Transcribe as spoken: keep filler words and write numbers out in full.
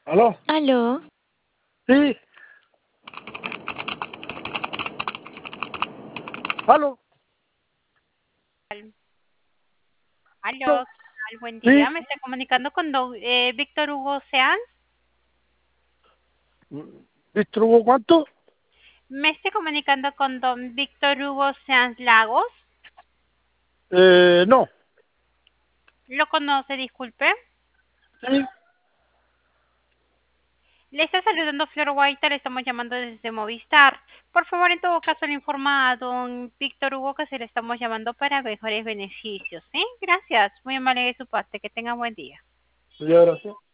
¿Aló? Aló, Sí, ¿aló? ¿Aló? aló, ¿qué tal? Buen Sí. día. Me estoy comunicando con don eh, Víctor Hugo Sean. ¿Víctor Hugo cuánto? Me estoy comunicando con don Víctor Hugo Sean Lagos. Eh, no. ¿Lo conoce? Disculpe. Sí. Le está saludando Flor Guaita, le estamos llamando desde Movistar. Por favor, en todo caso, le informa a don Víctor Hugo que se le estamos llamando para mejores beneficios. ¿Sí? Gracias. Muy amable de su parte. Que tenga buen día. Ya, gracias.